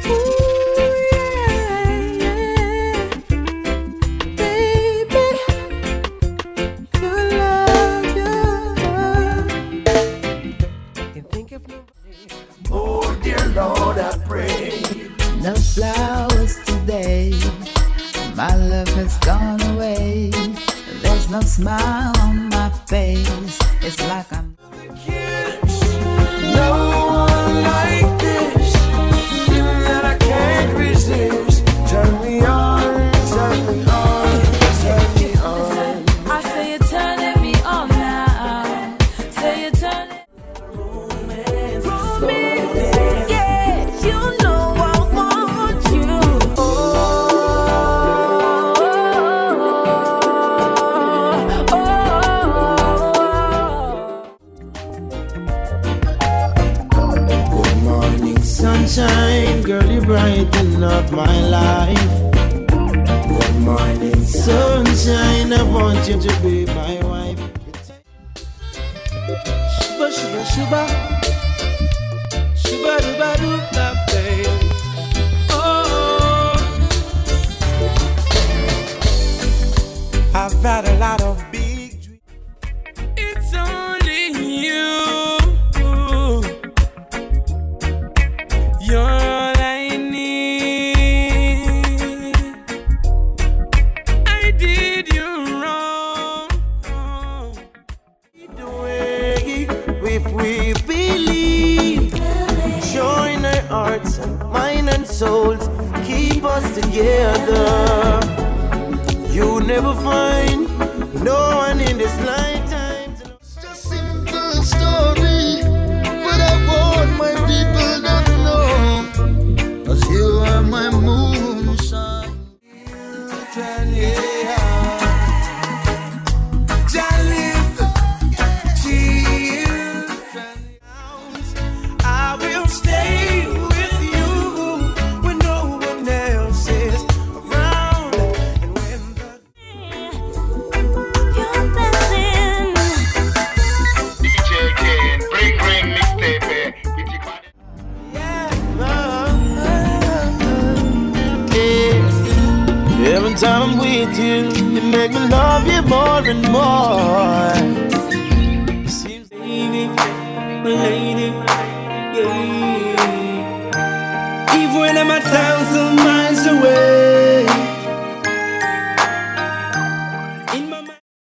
Oh dear Lord, I pray. No flowers today. My love has gone away. There's no smile on my face. It's like I'm No one like this. Feeling that I can't resist. Turn me on, turn me on, turn me on. I say you're turning me on now. Say you're turning. Yes, you know I want you. Good morning, sunshine, girl, you brighten up my life. Good morning, sunshine, I want you to be my wife. Shuba, shuba, shuba. Shuba, duba, duba, babe. Oh, I've had a lot of big dreams. It's only you. You're all I need. I did you wrong. The way if we believe, join our hearts and mind and souls, keep us together. You never find no one in this lifetime. It's just a simple story, but I want my people to know, 'cause you are my moonshine. Children, yeah. I will stay with you when no one else is around. And when You're missing. DJ Ken, bring mixtape with your body. every time I'm with you, you make me love you more and more.